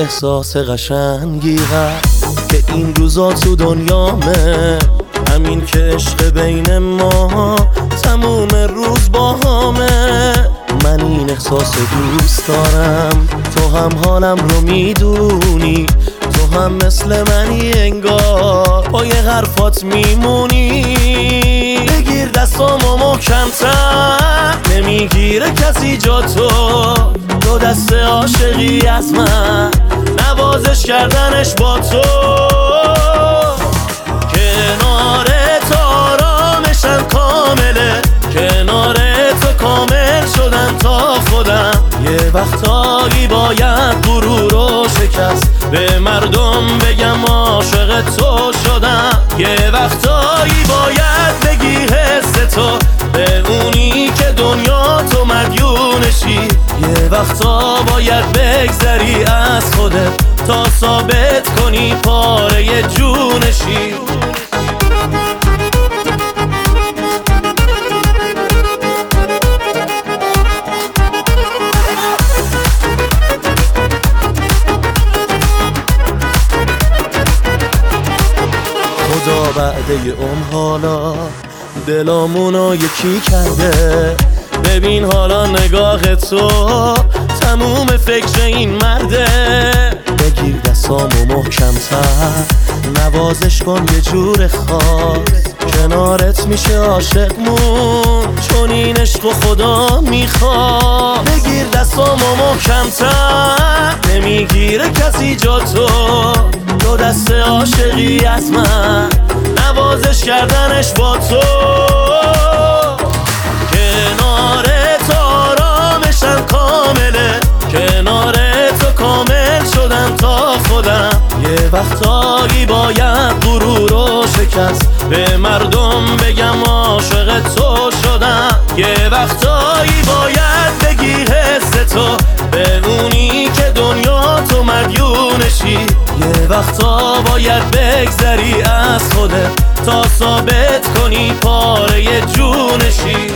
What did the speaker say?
احساس قشنگی هست که این روزا تو دنیامه، همین که عشق بین ما تموم روز با همه. من این احساس دوست دارم، تو هم حالم رو میدونی، تو هم مثل منی انگار پای حرفات میمونی. بگیر دستامو محکم‌تر، نمیگیره کسی جا تو دست عاشقی از من، نوازش کردنش با تو. کنارت آرامشم کامله، کنار تو کامل شدن تا خودم. یه وقتایی باید غرور و شکست به مردم بگم عاشق تو شدم. یه وقتایی باید بگی حس تو به اونی که دنیا تو مدیونشی. یه وقتا باید بگذری از خودت تا ثابت کنی پاره جونشی. خدا بعد یه حالا دلامونو یکی کرده. ببین حالا نگاه تو تموم فکر این مرده. بگیر دستامو محکم‌تر، نوازش کن یه جور خاص، کنارت میشه عاشقمون چون این عشق و خدا میخواد. بگیر دستامو محکم‌تر، نمیگیره کسی جا تو دست عاشقی از من، نوازش کردنش با تو. کنارت آرامشم کامله، کنار تو کامل شدم تا خودم. یه وقتایی باید غرور و شکست به مردم بگم عاشق تو شدم. یه وقتایی باید بگی حس تو به اونی که دنیا تو مدیونشی. یه وقتا باید بگذری از خودت تا ثابت کنی پاره جونشی.